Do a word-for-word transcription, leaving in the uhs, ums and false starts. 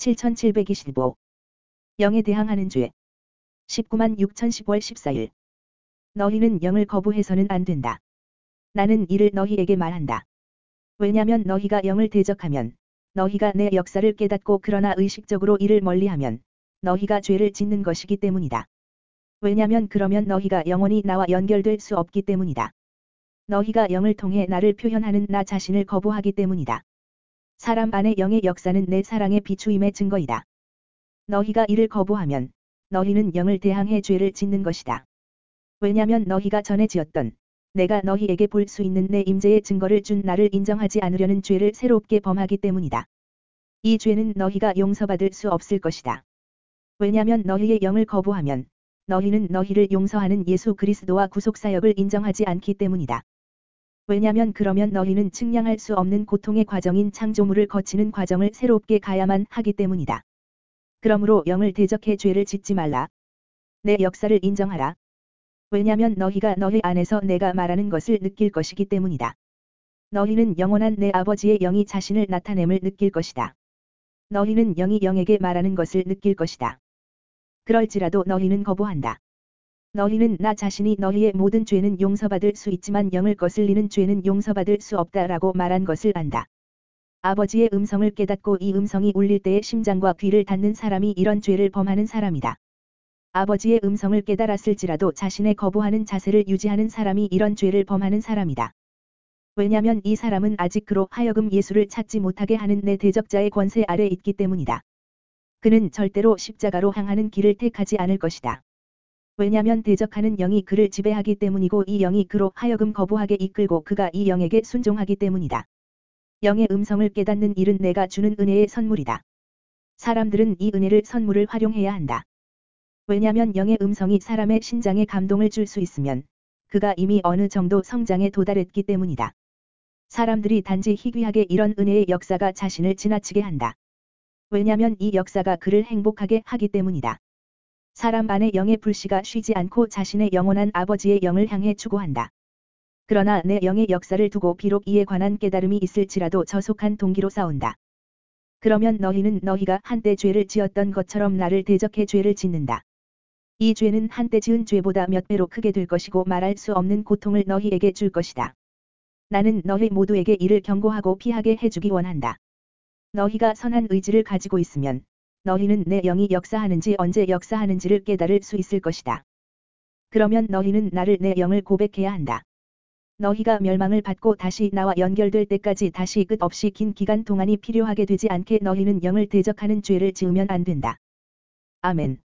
칠천칠백이십오. 영에 대항하는 죄. 십구만 육천십오월 십사일. 너희는 영을 거부해서는 안 된다. 나는 이를 너희에게 말한다. 왜냐면 너희가 영을 대적하면 너희가 내 역사를 깨닫고 그러나 의식적으로 이를 멀리하면 너희가 죄를 짓는 것이기 때문이다. 왜냐면 그러면 너희가 영원히 나와 연결될 수 없기 때문이다. 너희가 영을 통해 나를 표현하는 나 자신을 거부하기 때문이다. 사람 안에 영의 역사는 내 사랑의 비추임의 증거이다. 너희가 이를 거부하면 너희는 영을 대항해 죄를 짓는 것이다. 왜냐면 너희가 전에 지었던 내가 너희에게 볼 수 있는 내 임재의 증거를 준 나를 인정하지 않으려는 죄를 새롭게 범하기 때문이다. 이 죄는 너희가 용서받을 수 없을 것이다. 왜냐면 너희의 영을 거부하면 너희는 너희를 용서하는 예수 그리스도와 구속사역을 인정하지 않기 때문이다. 왜냐면 그러면 너희는 측량할 수 없는 고통의 과정인 창조물을 거치는 과정을 새롭게 가야만 하기 때문이다. 그러므로 영을 대적해 죄를 짓지 말라. 내 역사를 인정하라. 왜냐면 너희가 너희 안에서 내가 말하는 것을 느낄 것이기 때문이다. 너희는 영원한 내 아버지의 영이 자신을 나타냄을 느낄 것이다. 너희는 영이 영에게 말하는 것을 느낄 것이다. 그럴지라도 너희는 거부한다. 너희는 나 자신이 너희의 모든 죄는 용서받을 수 있지만 영을 거슬리는 죄는 용서받을 수 없다라고 말한 것을 안다. 아버지의 음성을 깨닫고 이 음성이 울릴 때에 심장과 귀를 닫는 사람이 이런 죄를 범하는 사람이다. 아버지의 음성을 깨달았을지라도 자신의 거부하는 자세를 유지하는 사람이 이런 죄를 범하는 사람이다. 왜냐면 이 사람은 아직 그로 하여금 예수를 찾지 못하게 하는 내 대적자의 권세 아래 있기 때문이다. 그는 절대로 십자가로 향하는 길을 택하지 않을 것이다. 왜냐면 대적하는 영이 그를 지배하기 때문이고 이 영이 그로 하여금 거부하게 이끌고 그가 이 영에게 순종하기 때문이다. 영의 음성을 깨닫는 일은 내가 주는 은혜의 선물이다. 사람들은 이 은혜를 선물을 활용해야 한다. 왜냐면 영의 음성이 사람의 신장에 감동을 줄 수 있으면 그가 이미 어느 정도 성장에 도달했기 때문이다. 사람들이 단지 희귀하게 이런 은혜의 역사가 자신을 지나치게 한다. 왜냐면 이 역사가 그를 행복하게 하기 때문이다. 사람 안에 영의 불씨가 쉬지 않고 자신의 영원한 아버지의 영을 향해 추구한다. 그러나 내 영의 역사를 두고 비록 이에 관한 깨달음이 있을지라도 저속한 동기로 싸운다. 그러면 너희는 너희가 한때 죄를 지었던 것처럼 나를 대적해 죄를 짓는다. 이 죄는 한때 지은 죄보다 몇 배로 크게 될 것이고 말할 수 없는 고통을 너희에게 줄 것이다. 나는 너희 모두에게 이를 경고하고 피하게 해주기 원한다. 너희가 선한 의지를 가지고 있으면 너희는 내 영이 역사하는지 언제 역사하는지를 깨달을 수 있을 것이다. 그러면 너희는 나를 내 영을 고백해야 한다. 너희가 멸망을 받고 다시 나와 연결될 때까지 다시 끝없이 긴 기간 동안이 필요하게 되지 않게 너희는 영을 대적하는 죄를 지으면 안 된다. 아멘.